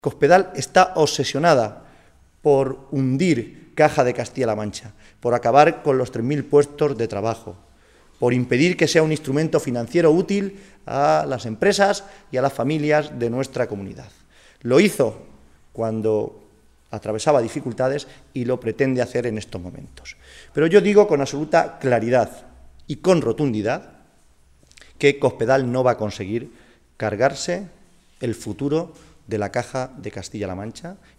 Cospedal está obsesionada por hundir Caja de Castilla-La Mancha, por acabar con los 3.000 puestos de trabajo, por impedir que sea un instrumento financiero útil a las empresas y a las familias de nuestra comunidad. Lo hizo cuando atravesaba dificultades y lo pretende hacer en estos momentos. Pero yo digo con absoluta claridad y con rotundidad que Cospedal no va a conseguir cargarse el futuro de la Caja de Castilla-La Mancha